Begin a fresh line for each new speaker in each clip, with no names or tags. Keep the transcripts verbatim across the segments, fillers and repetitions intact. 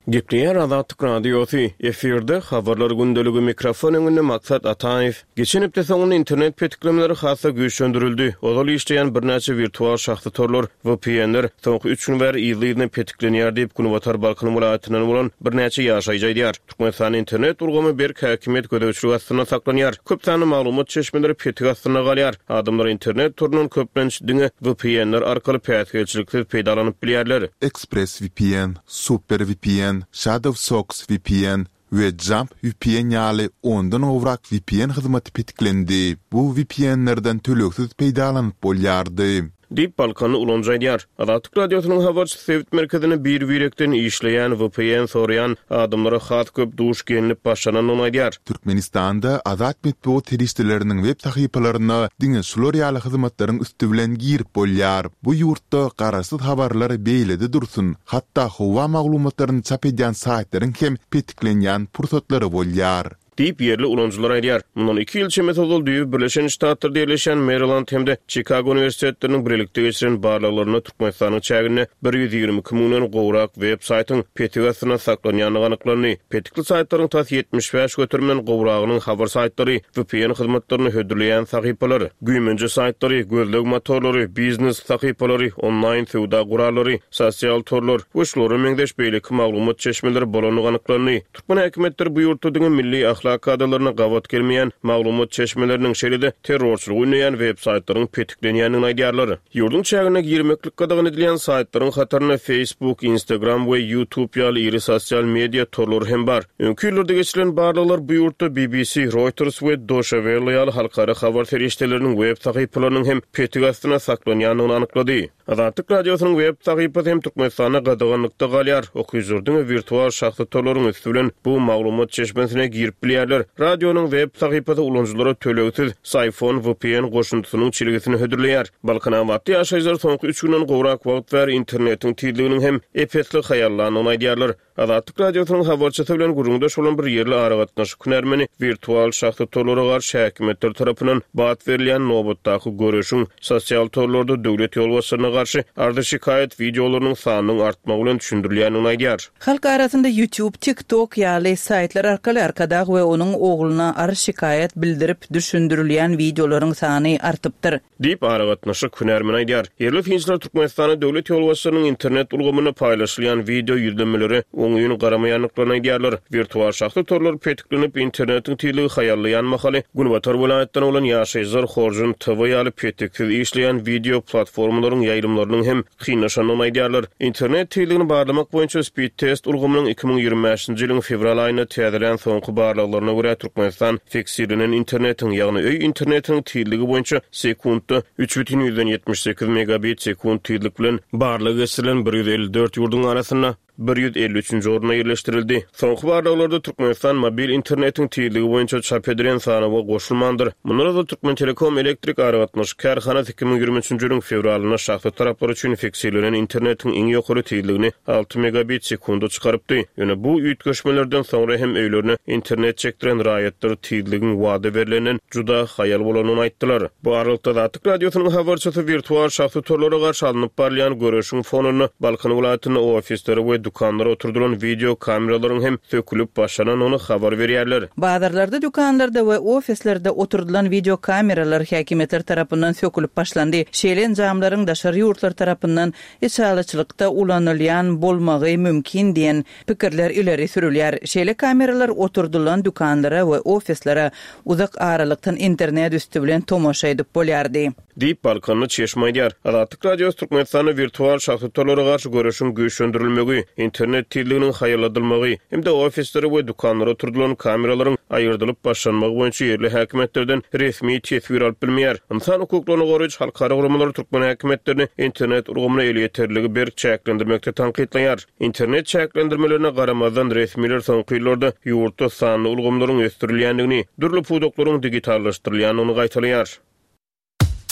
Gepleyer Azatlyk Radiosu efirde habarlar gündölügi mikrofon öňünde Maksat Ataev. Geçen hepde soňun internet petiklemeleri hasa güýçlendirildi. Ozaly işleýän birnäçe virtual şahsy torlar V P N'ler soňky üç gün bäri ýyllygyny petiklenýär diýip Gunuwatar Balkany welaýatynyň bolan birnäçe ýaşaýjy. Türkmenistan internet urgamy bir häkimet gödäwçiligi astyna saklanýar. Köp sany maglumat çeşmeleri petik astyna galýar. Adamlar internet turunun köplençdiňi V P N'ler arkaly päýtgelçilikli peýdalanyp bilýärler.
ExpressVPN, SuperVPN, ShadowSox V P N ve Jump V P N ýaly ondan owrak V P N hyzmaty petiklendi. Bu V P N'lerden töleksiz peýdalanyp bolýardy. Dip Balkany ulanjaýdýar. Azatlyk radiosynyň habarçy Sevit merkezine bir wirekden işleýän V P N soraýan adamlara hat köp duş gelinip başlanan onaýdýar. Türkmenistanda azat medeniýet teristleriniň web sahypalaryna diňe şular ýaly hyzmatlaryň üstü bilen girip bolýar. Bu ýurtda garasyz habarlar beýlede dursun. Hatda howa maglumatlaryny çap edýän saýtlaryň hem petiklenýän pursatlary bolýar. Deyip yerli ulanjylar aýdýar. Mundan iki ýyl çemet ol diýip Birleşen Ştatlarda ýerleşen Maryland hemde Chicago universitetleriniň birlikde geçiren barlaklaryna Türkmenistanyň çägine bir ýüz ýigirme kümünden gowrak web saýtyň petikasyna saklanýanyny anyklany. Petikli saýtlaryň tas ýetmiş beş götürmen gowragynyň habar saýtlary, V P N hyzmatlaryny hödürleýän sahypalary, güýmenji saýtlary, gözleg motorlary, biznes sahypalary, online sowda guralary, sosial torlar, uşlary meňdeş beýleki maglumat çeşmeleri bolanyny anyklany. Türkmen häkimetleri bu ýurtdadyň milli ahlak kadalarına gavat gelmeyen maglumat çeşmelerinin şeride terrorçuluk oynayan web saytların petiklenýänini aýdýarlar. Ýurdun çägine girmeklik gadagan edilýän saytlaryň hatarına Facebook, Instagram we YouTube ýaly iri sosial media torlar hem bar. Öňkü ýyllerde geçilen barlyklar bu ýurtda B B C, Reuters we Deutsche Welle ýaly halkara habar terişdeleriniň web sahypalarynyň hem petikasyna saklanýanyny anyklady. Azatlyk radiosynyň web sahypasy hem Türkmenistana gadaganlykda galýar. Okuýjylaryň virtual şahsy torlaryň üstü bilen bu maglumat çeşmesine girip bilýärler. Radionyň web sahypasy ulanjylara töleksiz iPhone V P N goşuntusynyň çiligisini hödürleýär. Balkana wagty ýaşaýjylar soňky üç günden gowrak wagt ber internetiň tizliginiň hem epetli haýallanyny aýdýarlar. Azatlyk radiosynyň habarçysy bilen gurulmada şolan bir ýerli aragatnaşy künermeni virtual şahsy torlara garşy häkimetler tarapyndan bat berilýän nowbatdaky görüşiň sosial torlarda döwlet ýolbaşçylygyna garşy ardy şikayet videolarynyň sanynyň artmagy bilen düşündirilýänini aýdýar.
Halk arasynda YouTube, TikTok ýaly saýtlar arkaly arkada we onuň ogluna ar şikayet bildirip düşündirilýän videolaryň sany artypdyr.
Dip aragatnaşy künermeni aýdýar. Yerli finçler Türkmenistana döwlet ýolbaşçylygynyň internet ulgamyny paýlaşylýan video ýüzlemeleri oňyny garamaýanlyklaryny aýdýarlar. Virtual şahsy torlar petiklenip internetiň tizligi haýallayan mahaly Gunuwatar welaýatyna bolan ýaşaýjylar Horjun T V ýaly petiksiz işleýän video platformalaryň ýaýrymlarynyň hem hynaşanyny aýdýarlar. İnternet tizligini barlamak boýunça speed test ulgamynyň iki bin ýigirme beşinji ýylyň fevral aýyna täzelen soňky barlaklaryna görä Türkmenistan fiksirlenen internetiň ýagny öý internetiň tizligi boýunça sekundda üç бүтүн ýetmiş sekiz megabit sekund tizlik bilen barlygy geçirilen bir ýüz elli dört ýurdun arasyna bir ýüz elli üçinji oruna ýerleşdirildi. Soňky barlyklarda Türkmenistan mobil internetiň tizligi boýunça çap edilen sanawy goşulmandyr. Mundan da Türkmen Telekom elektrik aragatnaşy karhanasy iki bin ýigirme üçinji ýylyň fevralyna şahsy taraplar üçin fiksirlenen internetiň iň ýokary tizligini altı megabit sekunda çykarypdy. Ýöne bu ýetgeşmelerden soňra hem öýlerine internet çekdiren raýatlar tizligin wada berilenden juda haýal bolanyny aýtdylar. Bu aralykda Azatlyk radiosynyň habarçysy virtual şahsy torlara garşy alınıp barlayan görüşiň fonuny Balkany welaýatynyň ofisleri we dukanlara oturdulan video kameralaryň hem sökülüp başlanan onu habar berýärler.
Bazarlarda, dukanlarda we ofislerde oturdulan video kameralar häkimetler tarapyndan sökülüp başlandy. Şeýlen jamlaryň daşary ýurtlar tarapyndan eçalyçylykda ulanylýan bolmagy mümkin diýen pikirler ileri sürülýär. Şeýle kameralar oturdulan dukanlara we ofislara uzak aralykdan internet üstü bilen tomoşa edip bolýardy.
Dip Balkany çeşmeýär. Azatlyk radiosu Türkmenistanyň virtual şahsy torlara garşy görüşiň güýçlendirilmegi, internet tizliginiň haýalladylmagy hem-de ofisleri we dukanlara oturdulan kameralaryň aýyrdylyp başlanmagy boýunça ýerli häkimetlerden resmi tesbir alyp bilmeýär. Insan hukuklaryny goraýjy halkara gurumlar Türkmen häkimetlerini internet urgumyna eli ýeterligi berk çäklendirmekde tanqidleýär. İnternet çäklendirmelerine garamazdan resmiler soňky ýyllarda ýurtda sanly urgumlaryň östürilýändigini, dürli pudoklaryň digitallaşdyrylýanyny gaýtalýar.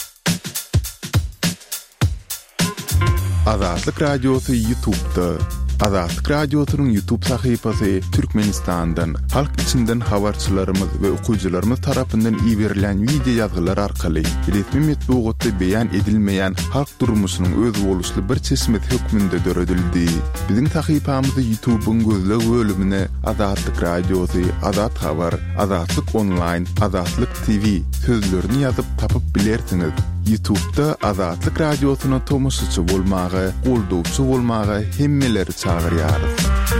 Azatlyk radiosu YouTube'da Azatlyk Radiosynyň YouTube sahypasy Türkmenistandan, halk içinden habarçylarymyz we okuwçylarymyz tarapyndan iýerilen video ýazgylar arkaly resmi metbuatda beýan edilmeýän halk durmuşynyň öz boluşly bir çeşmet hökmünde döredildi. Biziň sahypamyzy YouTube'un gözleg bölümine Azatlyk Radiosy, Azat Habar, Azatlyk Online, Azatlyk T V sözlerini ýazyp tapyp bilersiňiz. YouTube'da Azatlyk Radiosyna tomoşaçy bolmagy, goldowçy bolmagy hemmeleri çağırýarys.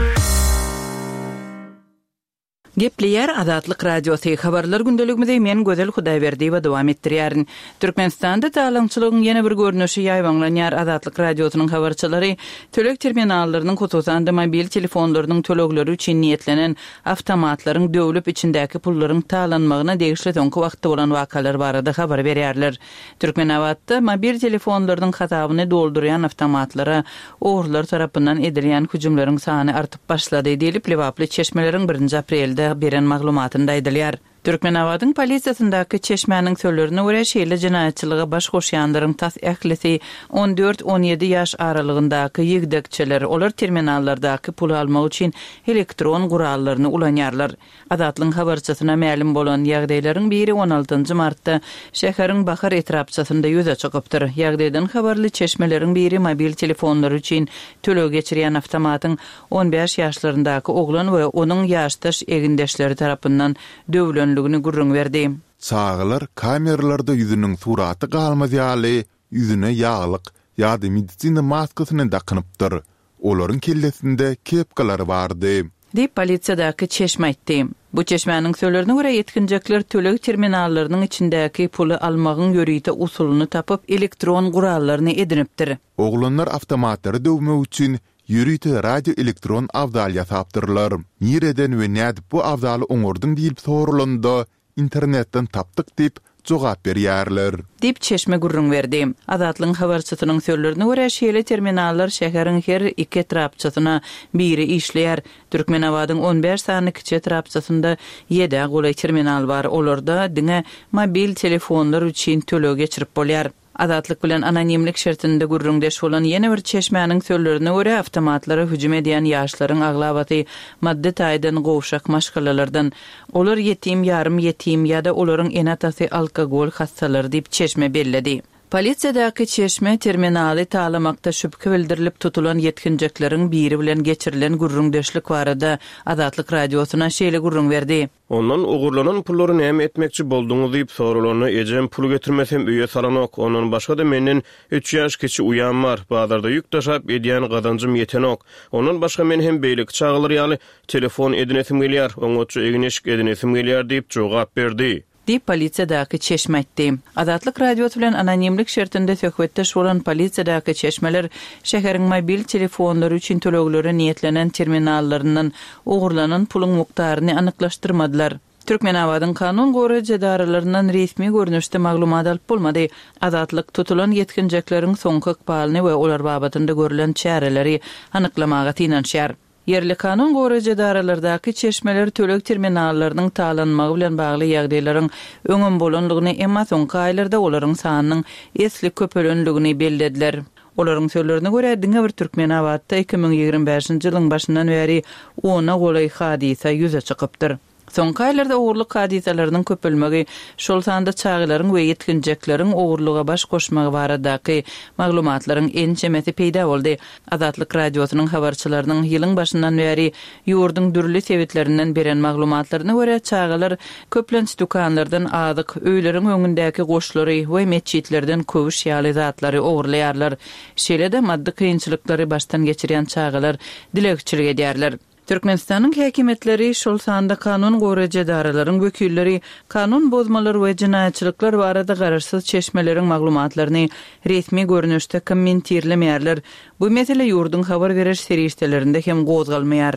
Gepleyer Azatlyk Radiosu habarlar gündeligimizde men Gözel Hudaýberdi we dowam etdirýärin. Türkmenistanda talançylygyň ýene bir görnüşi ýaýwanlanýar. Azatlyk Radiosynyň habarçylary tölek terminallarynyň hususanda mobil telefonlarynyň tölegleri üçin niýetlenen awtomatlaryň döwlüp içindäki pullaryň talanmagyna degişli soňky wagtda bolan wakalar barada habar berýärler. Türkmenawatda mobil telefonlarynyň hatabyny doldurýan awtomatlara oğurlar tarapyndan edilýän hüjümleriň sany artyp başlady diýilip Lewaply çeşmeleriň birinji aprelde beren maglumatynda aýdylýar. Türkmenawatyň polisiýasyndaky çeşmäniň sözlerine görä şeýle jinaýatçylyga baş goşýanlaryň tas ählisi on dört on ýedi ýaş aralygyndaky ýigdekçiler olar terminallardaky pul almak üçin elektron gurallaryny ulanýarlar. Azatlyň habarçysyna ma'lum bolan ýagdaýlaryň biri on altynjy martda şäheriň Bahar etrapçysynda ýüze çykypdyr. Ýagdaýdan habarly çeşmeleriň biri mobil telefonlar üçin tölegi geçirýän awtomatyň on beş ýaşlaryndaky oglan we onuň ýaşdaş egindeşleri tarapyndan döwlen gurrun verdi.
Çağılar kameralarda yüzünün suraty galmazýaly, yüzüne ýağlyk ýa-da medisina maskasyny dakanypdyr. Olaryň kellesinde kepkalar bardy.
Dip polisiýadaky çeşme aýtdy. Bu çeşmäniň sözlerine görä ýetkinjekler töleg terminallarynyň içindäki puly almagyň ýörüýte usulyny tapyp elektron gurallaryny edinipdir.
Oglanlar awtomatları döwmek üçin ýörüýte radio elektron awdal ýasapdyrlar. Nireden we näde bu awdaly oňordyň diýip sorulanda internetden tapdyk diýip jogap berýärler.
Dip çeşme gurrun verdi. Azatlyň habarçysynyň sözlerine görä şeýle terminallar şäheriň her iki etrapçysyna biri işleýär. Türkmenawatyň on beş sany kiçi etrapçysynda ýedi golay terminal bar. Olarda diňe mobil telefonlar üçin tölegi geçirip bolýar. Azatlyk bilen anonimlik şertinde gurrundeş bolan ýene bir çeşmäniň sözlerine görä awtomatlara hüjüm edýän ýaşlaryň aglabaty madde taýdan gowşak maşgalalardan olar ýetim, ýarym ýetim ýa-da olaryň enatasy alkogol hastalary diýip çeşme belledi. Polisiýadaky çeşme terminaly talamakda şüphe bildirilip tutulan ýetkinjekleriň biri bilen geçirilen gurrundeşlik barada Azatlyk Radiosyna şeýle gurrun berdi.
Ondan ogurlanan pullary näme etmekçi bolduňyz diýip sorulany ejem pul getirmesem öýe salanok. Ondan başga da menden üç ýaş kiçi uýan bar. Bazarda ýük taşap edýän gadanjym ýetenok. Ondan başga men hem beýlik çağılar ýaly telefon edinesim gelýär, oňaçy egineşik edinesim gelýär diýip jogap berdi.
Dip polisiýadaky çeşme aýtdy. Azatlyk Radiosu bilen anonimlik şertinde söhbetdeş bolan polisiýadaky çeşmeler şäheriň mobil telefonlary üçin tölegleri niýetlenen terminallarynyň ogurlanan puluň mukdaryny anyklaşdyrmadylar. Türkmenawatyň kanun goraýjy edaralarynyň resmi görnüşde maglumat alyp bolmady. Azatlyk tutulan ýetkinjekleriň soňky ykbalyny we olar babatynda görülen çäreleri anyklamaga tinanşýar. Yerli kanun goraýjy edaralardaky çeşmeler töleg terminallarynyň talanmagy bilen bagly ýagdaýlaryň öňüm bolanlygyny emma soňky aýlarda olaryň sanynyň esli köpelenligini bellediler. Olaryň sözlerine görä diňe bir Türkmenawatda iki ming ýigirme beşinji ýylyň başyndan beri ona golay hadisa ýüze çykypdyr. Soňky aýlarda ogurlyk hadisalarynyn köpelmegi, şol sanda çağılaryň we ýetkinjekleriň ogurlyga baş goşmagy baradaky maglumatlaryň ençemesi peýda boldy. Azatlyk Radiosynyň habarçylarynyň ýylyň başyndan beri ýurdun dürli sebetlerinden beren maglumatlaryna görä çağılar köplenç dukanlardan azyk, öýleriň öňündäki goşlary we meçitlerden köwüş ýaly zatlary ogurlaýarlar. Şeýle de maddi kynçylyklary baştan geçirýän çağılar dilekçilik edýärler. Türkmenistanyň häkimetleri şol sanda kanun goraýjy edaralaryň wekilleri kanun bozmalary we jinaýatçylyklar barada gararsyz çeşmeleriň maglumatlaryny resmi görnüşde kommentirlemeýärler. Bu mesele ýurdun habar beriş serişdelerinde hem gozgalmaýar.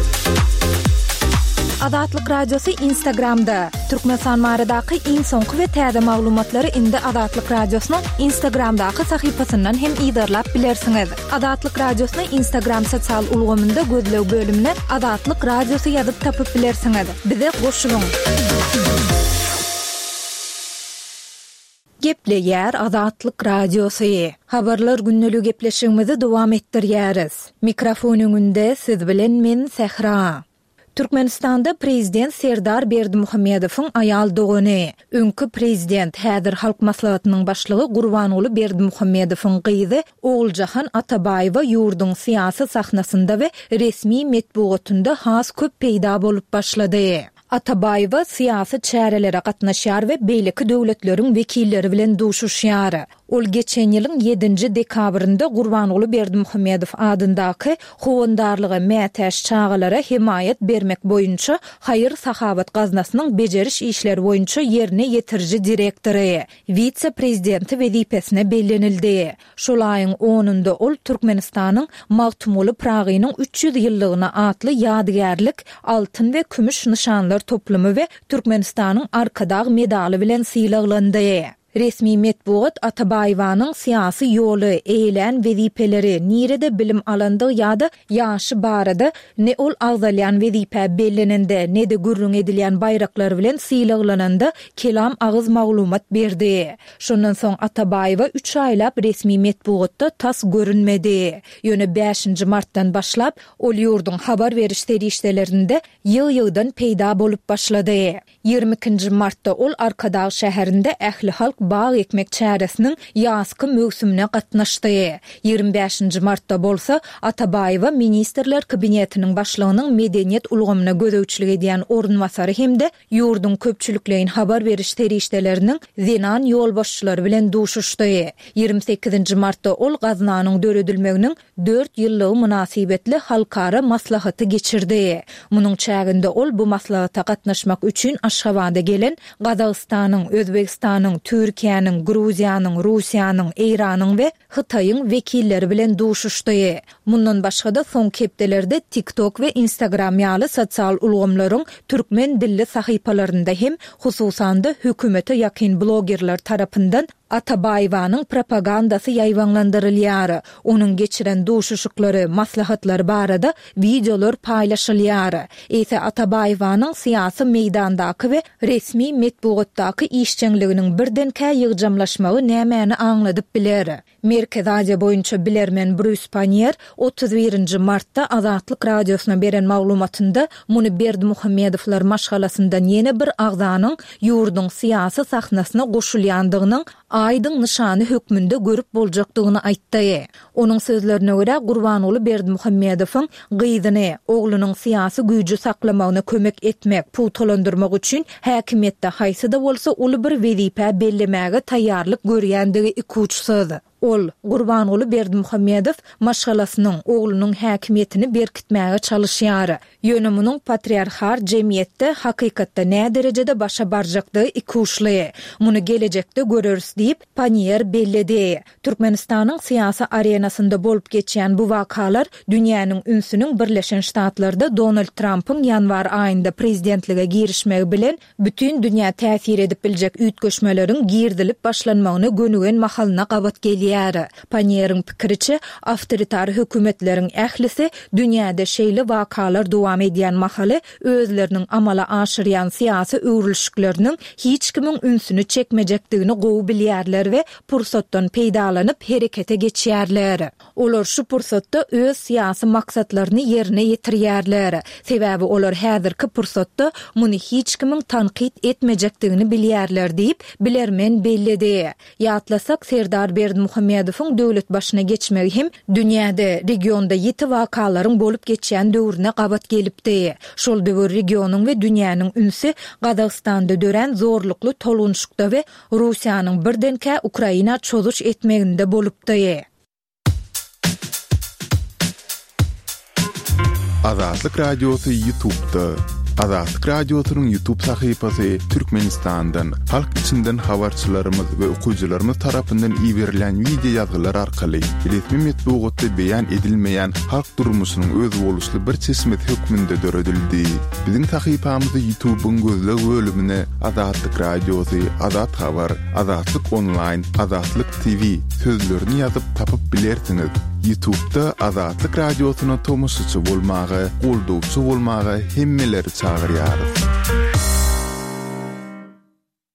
Azatlyk Radiosu Instagramda. Türkmenistan maradaky iň soňky we täze maglumatlary indi Azatlyk Radiosynyň Instagramdaky sahypasyndan hem ýydarlap bilersiňiz. Azatlyk Radiosynyň Instagram sosial ulgamynda gözlew bölümine Azatlyk Radiosu ýazyp tapyp bilersiňiz. Bize goşulyň. Gepleýär Azatlyk Radiosu. Habarlar günnülük gepleşigimizi dowam etdirýäris. Mikrofonuňynda siz bilen men Sehra. Türkmenistanda prezident Serdar Berdimuhammedowyň aýal dogany, öňkü prezident häzir halk maslahatynyň başlygy Gurbanuly Berdimuhammedowyň gyzy Oguljahan Atabaýewa ýurdun syýasy sahnasynda we resmi metbuatynda has köp peýda bolup başlady. Atabaýewa syýasy çärelere gatnaşýar we beýleki döwletleriň wekilleri bilen duşuşýar. Ol geçen ýylyň ýedinji dekabrynda Gurbanuly Berdimuhammedow adyndaky howandarlygy mätäş çağalara himayet bermek boýunça Haýyr Sahabat gaznasynyň bejeriş işleri boýunça ýerine ýetirji direktory, vitse-prezidenti wezipesine bellenildi. Şol aýyň onunda ol Türkmenistanyň Magtumuly Pragynyň üç ýüz ýyllygyna atly ýadygärlik altyn we kümüş nişanlar toplumy we Türkmenistanyň arkadag medaly bilen syýlaglandy. Resmi metbuat Atabaýewanyň syýasy ýoly, eýlen wezipeleri nirede bilim alandy ýa-da ýaşy barada ne ol agzalyan wezipe bellenende ne de gürrüň edilýän baýraklar bilen syýlaglananda kelam agyz maglumat berdi. Şondan soň Atabaýewa üç aýlap resmi metbuatda tas görünmedi. Ýöne beşinji martdan başlap ol ýurdun habar beriş terişdelerinde ýyl-ýyldan peýda bolup başlady. ýygrimi ikinji martda ol Arkadaş şäherinde ähli halk bağ ekmek çäresiniň ýazky mögsümine gatnaşdy. ýygrimi beşinji martda bolsa Atabaýewa ministrler kabinetiniň başlygynyň medeniýet ulgamyna gözegçilik edýän ornwasary hemde ýurdun köpçülikleýin habar beriş terişdeleriniň zenan ýolbaşçylary bilen duşuşdy. ýygrimi sekizinji martda ol gaznanyň döredilmeginiň dört ýyllygy münasibetli halkara maslahaty geçirdi. Munyň çäginde ol bu maslahata gatnaşmak üçin Aşgabatda gelen Gazagystanyň, Özbegistanyň, Türkiýanyň, Gruziýanyň, Russiýanyň, Eýranyň we Hytaýyň wekilleri bilen duşuşdy. Mundan başga da soň kepdelerde TikTok we Instagram ýaly sosial ulgamlaryň türkmen dilli sahypalarynda hem hususan da hökümete ýakyn blogerler tarapyndan Atabaýewanyň propagandasy ýaýwanlandyrylýar. Onuň geçiren duşuşuklary, maslahatlary barada videolar paýlaşylýar. Ese Atabaýewanyň syýasy meýdandaky we resmi metbuatdaky işçiliginiň birdenkä ýygjamlaşmagy nämäni aňladyp biler. Merkez Aziýa boýunça bilermen Bruce Panier otuz birinji martda Azatlyk Radiosyna beren maglumatynda muny Berdimuhammedowlar maşgalasyndan ýene bir agzanyň ýurdun syýasy sahnasyna goşulýandygynyň aýdyň nişany hökmünde görüp boljakdygyny aýtdy. Onuň sözlerine görä Gurbanuly Berdimuhammedowyň gyzyny oglunyň syýasy güýjü saklamagyna kömek etmek, putlandyrmak üçin häkimetde haýsy da bolsa uly bir wezipe bellemäge taýýarlyk görýändigi ikuçsyz. Ol Gurbanuly Berdimuhammedow maşgalasynyň oglunyň häkimetini berkitmäge çalışýar. Ýöne munyň patriarchal jemgyýetde hakykatda nä derejede başa barjakdygy ikuçly. Muny gelecekde göreriz diýip Panier belledi. Türkmenistanyň syýasy arenasynda bolup geçýän bu wakalar dünýäniň ünsüniň Birleşen Ştatlarda Donald Trump'yň ýanwar aýynda prezidentlige girişmegi bilen bütün dünýä täsir edip biljek üýtgeşmeleriň girdilip başlanmagyna gönügen mahalyna gabat gelýär. Panier'in pikiriçe avtoritar hökümetleriň ählisi dünýäde şeýle wakalar dowam edýän mahaly özleriniň amala aşyrýan syýasy öwrülüşikleriniň hiç kimiň ünsüni çekmejekdigini gowy bilýärler we pursatdan peýdalanyp herekete geçýärler. Olar şu pursatda öz syýasy maksatlaryny ýerine ýetirýärler. Sebäbi olar häzirki pursatda muny hiç kimiň tanqid etmejekdigini bilýärler diýip bilermen belledi. Ýatlasak Serdar Berdimuhammedowyň döwlet başyna geçmegi hem dünýäde regionda ýeti wakalaryň bolup geçýän döwrüne gabat gelipdi. Şol döwür regionyň we dünýäniň ünsü Gazagystanda dören zorlukly tolgunçlukda we Russiýanyň birdenkä Ukraina çözuş etmeginde bolupdy.
Azatlyk Radiosu YouTube'da. Azatlyk Radiosynyň YouTube sahypasy Türkmenistandan, halk içinden habarçylarymyz we okuyjylarymyz tarapyndan iýerilen video ýazgylar arkaly resmi metbuatda beýan edilmeýän halk durmuşynyň öz boluşly bir çeşmet hökmünde döredildi. Biziň sahypamyzy YouTube'un gözleg bölümine Azatlyk Radiosu, Azat Habar, Azatlyk Online, Azatlyk T V sözlerini ýazyp tapyp bilersiňiz. YouTube'da Azatlyk Radiosyna tomoşçy bolmagy, goldowçy bolmagy hemmeleri çağırýar.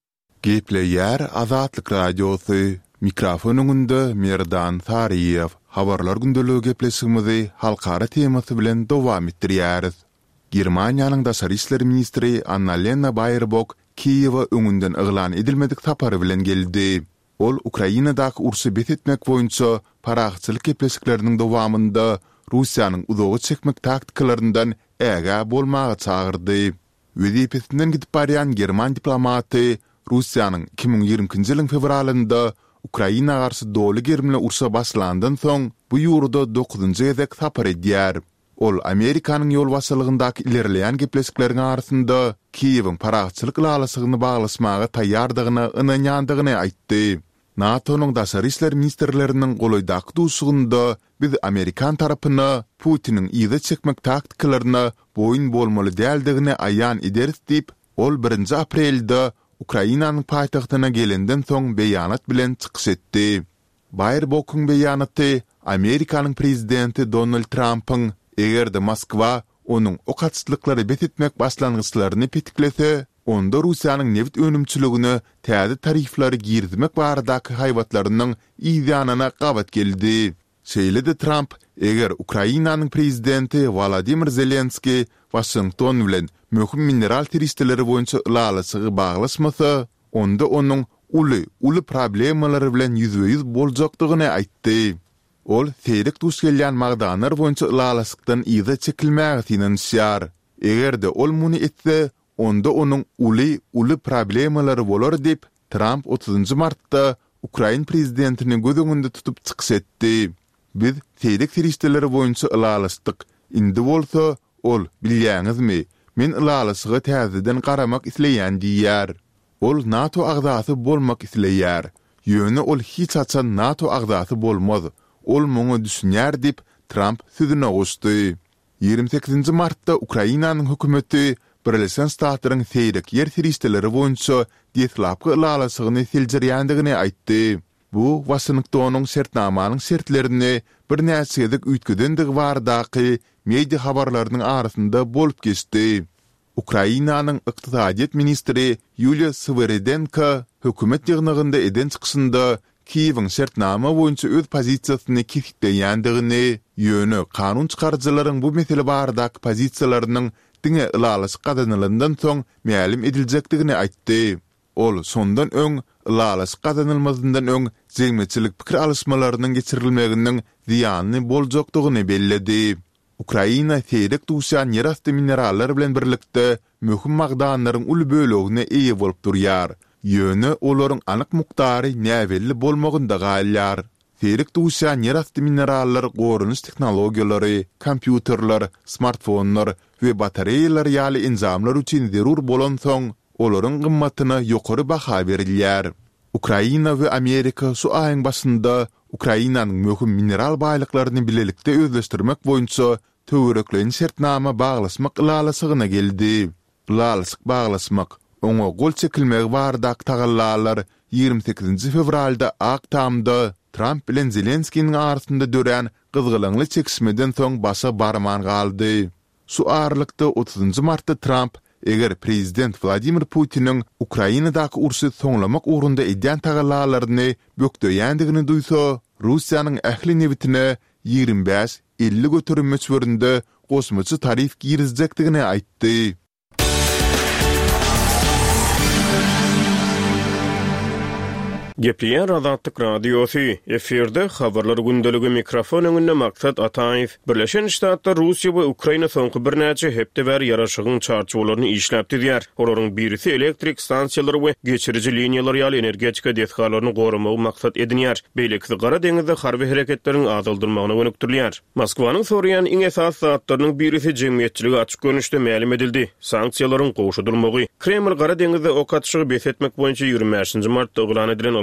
Gepleýär Azatlyk radiosu. Mikrofonunda Merdan Tariýew. Habarlar gündeligi gepleşigimizi halkara temasy bilen dowam etdirýäris. Germaniýanyň daşary işleri ministri Annalena Baerbock Kiýewa öňünden yglan edilmedik tapary bilen geldi. Ol Ukrainadaky ursy betetmek boýunça paragçylyk gepleşikleriniň dowamında Russiýanyň uzogy çekmek taktikallaryndan äga bolmagy çagyrdy. Wezipetinden gidip barýan German diplomaty Russiýanyň iki ming ýigrimkinji ýylyň fevralynda Ukraina garşy doly germle ursa başlandan soň bu ýurda dokuzunjy gezek tapar edýär. Ol Amerikanyň ýol başçylygyndaky ilerleýän gepleşikleriň arasynda Kiýewiň paragçylyk lalasygyny baglasmaga taýýardygyny ynanýandygyny aýtdy. NATO'nun daşary işler ministrleriniň golaýdaky duşugynda biz Amerikan tarapyna Putin'in ýygy çekmek taktikalarına boyun bolmaly däldigini aýan ederiz diýip, ol birinji aprelde Ukrainanyň paýtagtyna gelenden soň beýanat bilen çykyş etdi. Baerbock'un beýanaty Amerikanyň prezidenti Donald Trump'yň egerde Moskwa onuň okaçlyklary betitmek başlangyçlaryny petiklese, onda Russiýanyň neft önümçiligini täze tariflary girdirmek baradaky haýwatlarynyň ýygyanyna gawat geldi. Şeýle-de Trump, eger Ukrainanyň prezidenti Volodymyr Zelenski Washington bilen möhüm mineral teristleri boýunça lalasygy baglaşmasa, onda onuň uly, uly problemalary bilen ýüzbe ýüz boljakdygyny aýtdy. Ol, seýrek duş gelýän magdanlar boýunça lalasykdan ýyza çekilmäge tinanýar. Egerde ol muny etse, onda onuň uly, uly problemalary bolar diýip, Trump otuzunjy martda Ukraina prezidentini göz öňünde tutup çykyş etdi. Biz seýrek teristleri boýunça lalaşdyk. Indi bolsa, ol, bilýäňizmi, men lalasyga täzeden garamak isleýän diýär. Ol NATO agzasy bolmak isleýär. Ýöne ol hiç açan NATO agzasy bolmaz. Ol muňa düşünýär diýip Trump sözüne goşdy. ýygrimi sekizinji martda Ukrainanyň hökümeti Birleşen Ştatlaryň seýrek ýer teristleri boýunça detlapky lalasygyny siljerýändigini aýtdy. Bu Washingtonyň şertnamanyň şertlerini bir näçe gezek üýtgedendigi bardaky media habarlarynyň arasynda bolup geçdi. Ukrainanyň ykdysadiýet ministri Yulia Sviridenko hökümet ýygnygynda eden çykyşynda Kiýewiň şertnama boýunça öz pozisiýasyny kesipleýändigini, ýöne kanun çykarjylaryň bu mesele bardaky pozisiýalarynyň diňe ýalasyk gazanylyndan soň mälim ediljekdigini aýtdy. Ol sondan öň ýalasyk gazanylmazyndan öň zeýmeçilik pikir alışmalarynyň geçirilmeginiň ziýanyny boljakdygyny belledi. Ukraina seýrek duşan ýerasty minerallar bilen birlikde möhüm magdanlaryň uly bölegine eýe bolup durýar. Ýöne olaryň anyk muktary näwelli bolmagynda galýar. Seýrek duşan ýerasty minerallar gorunuş teknologiýalary, kompýuterler, smartfonlar we batareýalar ýaly enzamlar üçin zerur bolan soň olaryň gymmatyna ýokary baha berilýär. Ukraina we Amerika şu aýyň başynda Ukrainanyň möhüm mineral baýlyklaryny bilelikde özleşdirmek boýunça töwereklen şertnama baglaşmak lalasygyna geldi. Lalasyk baglaşmak oňa gol çekilmegi bardak tagallar ýygrimi sekizinji fevralda Aktamda Trump bilen Zelenskiň arasynda dören gyzgylyňly çekişmeden soň başa barman galdy. Şu aralykda otuzunjy martda Trump eger prezident Vladimir Putin'in Ukrainadaky ursy soňlamak ugrunda edýän tagallarlaryny bökdöýändigini duýsa, Russiýanyň ähli nebitine ýygrimi beş elli götürünme çöründe goşmaçy tarif girizjekdigini aýtdy.
Gepleýän Azatlyk radiosu eferde habarlar gündeligi mikrofon öňünde maksat Ataýew. Birleşen Ştatlar Russiýa we Ukraina soňky bir näçe hepde bäri ýaraşygyň çarçowlaryny işläp didýär. Olaryň birisi elektrik stansiýalary we geçirici liniýalar ýaly energetika dethgalaryny goramagy maksat edinýär. Beýlekde Gara deňizde harby hereketleriň azaldyrmagyna gönükdirilýär. Moskwanyň soraýan iň esas zatlarynyň birisi jemgyýetçiligi açyk görnüşde mälim edildi. Sanksiýalaryň goşudylmagy. Kreml Gara deňizde ok atşygy besetmek boýunça ýigrimi beşinji martda yglan edilen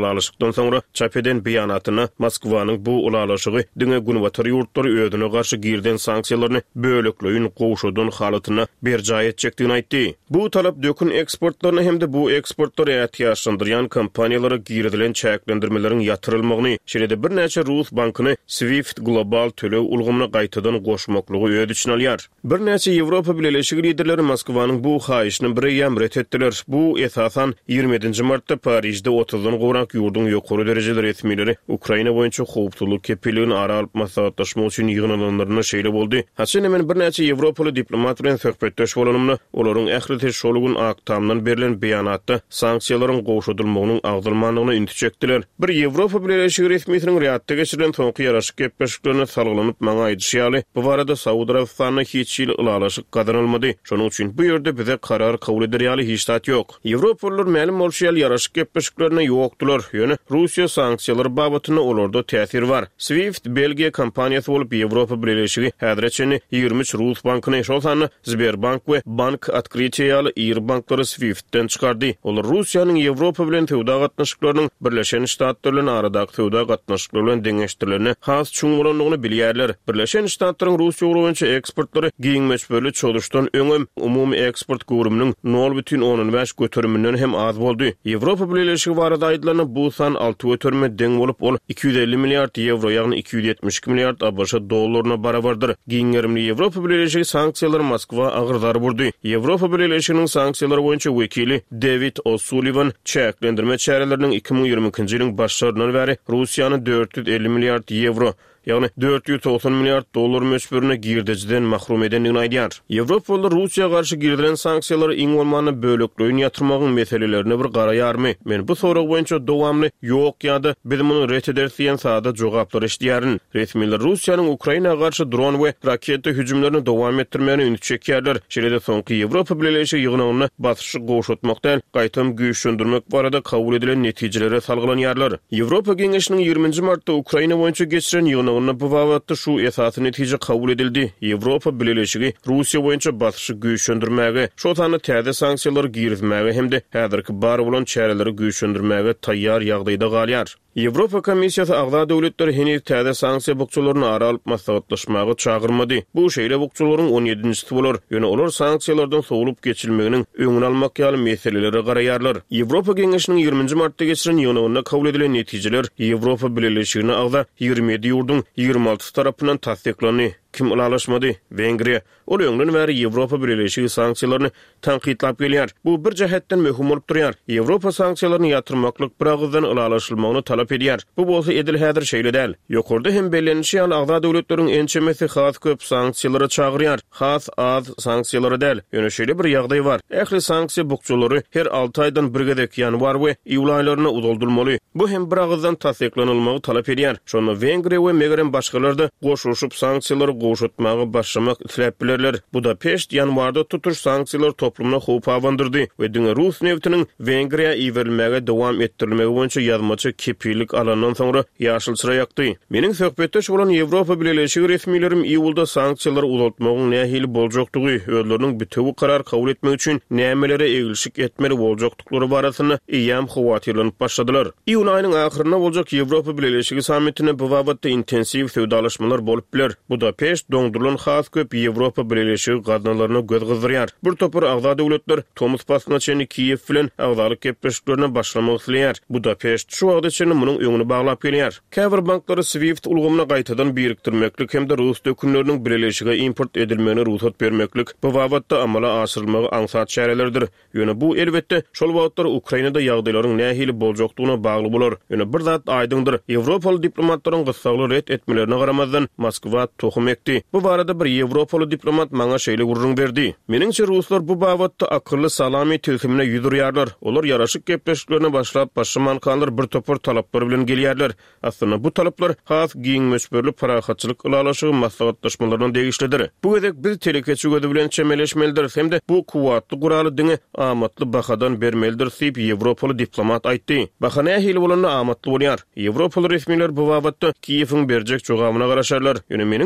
ulalaşykdan soňra çap eden beýanatyna Moskwanyň bu ulalaşygy diňe günwatar ýurtlary ödüne garşy girden sanksiýalaryny bölekleýin gowşudan halatyna berjaý etjekdigini aýtdy. Bu talap dökün eksportlaryny hemde bu eksportlar ýatýaşdyrýan kompaniýalara girdilen çäklendirmeleriň ýatyrylmagyny, şeýle bir näçe Rus bankyny Swift global tölew ulgamyna gaýtadan goşmaklygy öýde üçin alýar. Bir näçe Ýewropa Birleşigi liderleri Moskwanyň bu haýyşyny bir ýamret etdiler. Bu esasan ýigrimenti martda Parijde otuzdan gowrak ýurdun ýokary derejeli resmileri Ukraina boýunça howpsuzlyk kepilligini ara alyp maslahatlaşmak üçin ýygnananlaryna şeýle boldy. Haçan hemen bir näçe Ýewropaly diplomat bilen söhbetdeş bolanymny olaryň ähli şolugun aktamdan berilen beýanatda sanksiýalaryň gowşudylmagynyň agdylmanlygyny ünti çekdiler. Bir Ýewropa Birleşigi resmiýetiniň riýatda geçirilen soňky ýaraşyk gepleşiklerine salgylanyp maňa aýdyşýaly. Bu barada Saudi Arabistanyna hiç ýyl ulalaşyk gadanylmady. Şonuň üçin bu ýerde bize karar kabul edilýäli hiç zat ýok. Ýewropalılar ma'lum bolşýal ýaraşyk gepleşiklerine ýokdular. Ýöne Russiýa sanksiýalary babatyna olarda täsir bar. Swift Belgiýa kompaniýasy bolup Ýewropa Birleşigi häzirçe ýigri üç Rus bankyny şolsany Sberbank we Bank Открытие ýaly ýyr banklary Swift'den çykardy. Olar Russiýanyň Ýewropa bilen töwda gatnaşyklarynyň Birleşen Ştatlar bilen aradaky töwda gatnaşyklary bilen deňeşdirilerine has çuň bolanlygyny bilýärler. Birleşen Ştatlaryň Russiýa boýunça eksportlary giňmeçbörli çoluşdan öňem umumy eksport gurumynyň nol бүтүн onuň beş götürümünden hem az boldy. Ýewropa Birleşigi barada aýdylan bu san alty götürme deň bolup ol iki ýüz elli milliard euro ýagny iki ýüz ýetmiş iki milliard ABŞ dollaryna barabardyr. Giňerimli Ýewropa Birleşigi sanksiýalary Moskwa agyrdar burdy. Ýewropa Birleşiginiň sanksiýalary boýunça wekili David O'Sullivan çäklendirme çäreleriniň iki ming ýygrimi iki-nji ýylyň başlarynyň bäri Russiýany dört ýüz elli milliard euro ýagny dört ýüz togson milliard dollar möçberine girdejiden mahrum edenligini aýdýar. Ýewropalylar Russiýa garşy girdilen sanksiýalary iň bolmany bölekleýin ýatyrmagyň meselelerini bir garaýarmy? Men bu sorag boýunça dowamly ýok ýa-da biz muny ret ederdiýen sada jogaplar eşdiýärin. Resmiler Russiýanyň Ukraina garşy dron we raketa hüjümlerini dowam etdirmegini ünit çekýärler. Şeýle soňky Ýewropa Birleşigi ýygynyny basyşy gowşatmakdan gaýtam güýçlendirmek barada kabul edilen netijelere salgılanýarlar. Ýewropa Geňeşiniň ýigrimenti martda Ukraina boýunça geçiren ýygyny Onna bu wagtda şu esasy netije kabul edildi. Ýewropa Birleşigi Russiýa boýunça basyşy güýçlendirmäge, şo tany täze sanksiýalary girizmäge hemde häzirki bar bolan çäreleri güýçlendirmäge taýýar ýagdaýda galýar. Ýewropa Komissiýasy agda döwletleri henüz täze sanksiýa bukçularyny ara alyp maslahatlaşmagy çagyrmady. Bu şeýle bukçularyň on ýedinçisi bolar. Ýöne olar sanksiýalardan sowulup geçilmeginiň öňüni almak ýaly meseleleri garaýarlar. Ýewropa Geňeşiniň ýigrimenti martda geçiren ýygynyna kabul edilen netijeler Ýewropa Birleşigine agda ýigri ýedi ýurdun ýigri alty tarapyndan tasdiklany. Kim ulalaşmady? Wengriýa. Ol öňden bäri Ýewropa Birleşigi sanksiýalaryny tanqidlap gelýär. Bu bir jähetden möhüm bolup durýar. Ýewropa sanksiýalaryny ýatyrmaklyk bir agzdan ulalaşylmagyny talap edýär. Bu bolsa edil häzir şeýle däl. Ýokarda hem bellenişi ýaly agda döwletleriň ençemesi has köp sanksiýalary çagyrýar. Has az sanksiýalary däl. Ýöne şeýle bir ýagdaý bar. Ähli sanksiýa bukçulary her alty aýdan bir gedek ýanwar we iýul aýlaryna uzuldurmaly. Bu hem bir agzdan tasdiklanylmagy talap edýär. Şonu Wengriýa we megerem başgalar da goşuşup sanksiýalary goşutmagy başlamak isläp bilerler. Budapeşt ýanwarda tutuş sanksiýalar toplumna howp awandyrdy we diňe Rus neftiniň Wengriýa iwerilmege dowam etdirilmegi boýunça ýazmaçy kepillik alandan soňra ýaşyl sıra ýakdy. Meniň söhbetdeş bolan Ýewropa Birleşigi resmiýetlerim iýulda sanksiýalary uzatmagyň nähili boljakdygy, özleriniň bütewi karar kabul etmek üçin nämelere egilşik etmeli boljakdyklary barasyny ýam howatyrlanyp başladylar. Iýul aýynyň ahyryna boljak Ýewropa Birleşigi sammitine bu wagtda intensiw söwdalaşmalar bolup biler. Budapeşt doňdurulan has köp Ýewropa Birleşigi gadanlaryna göz gyzdyrýar. Bir topar agda döwletler Thomas Pasnaçyny Kiýew bilen agdalyk gepleşiklerini başlamak isleýär. Budapeşt şu wagtda çyny munyň öňüni baglap gelýär. Käbir banklary Swift ulgamyny gaýtadan birikdirmeklik hemde Rus dökünleriniň Birleşige import edilmegine ruhsat bermeklik bu wagtda amala aşyrylmagy aňsat çärelerdir. Ýöne bu elbetde şol wagtlar Ukrainada ýagdaýlaryň nähili boljakdygyna bagly bolar. Ýöne bir zat aýdyňdyr. Ýewropaly diplomatlaryň gysgaly ret etmelerine garamazdan Moskwa tohum ekdi. Bu barada bir Ýewropaly diplomat maňa şeýle gurrun berdi. Meniňçe Ruslar bu wagtda akylly salamy töhümine ýüdürýärler. Olar ýaraşyk gepleşiklerine başlap başlaman kanlar bir topar talaplar bilen gelýärler. Aslynda bu talaplar has giňmeçberli parahatçylyk ulalaşygy maslahatlaşmalaryndan degişlidir. Bu gedek biz telekeçi gödü bilen çemeleşmelidir. Hemde bu kuwatly guraly diňe amatly bahadan bermelidir diýip Ýewropaly diplomat aýtdy. Baha nähili bolany amatly bolýar. Ýewropaly resmiler bu wagtda Kiýewiň berjek jogabyna garaşarlar. Ýöne meniň gürleşen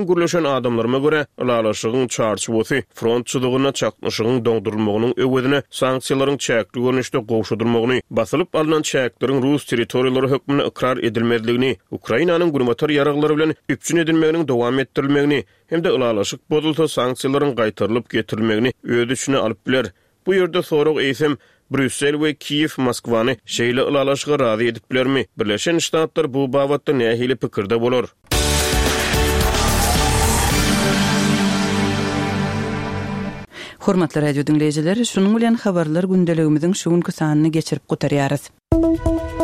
adamlaryma göre ulalaşygyň çarşybosy frontçylygyna çakmışygyň doňdurulmagynyň öwedine sanksiýalaryň çäkli görnüşde gowşudurmagyny, basylyp alynan çäkleriň Rus territoriýalary hökmüne ikrar edilmezligini, Ukrainanyň gurmatar ýaraglary bilen üpçün edilmeginiň dowam etdirilmegini hemde ulalaşyk bodulta sanksiýalaryň gaýtarylyp getirilmegini öýde üçine alyp biler. Bu ýerde sorag eýsem, Brüssel we Kiýew Moskwany şeýle ulalaşyga razy edip bilermi? Birleşen Ştatlar bu babatda nähili pikirde bolar?
Hormatly radio dinleýijiler, şunuň bilen habarlar gündeligimiziň şu günkü sanyny geçirip gutarýarys.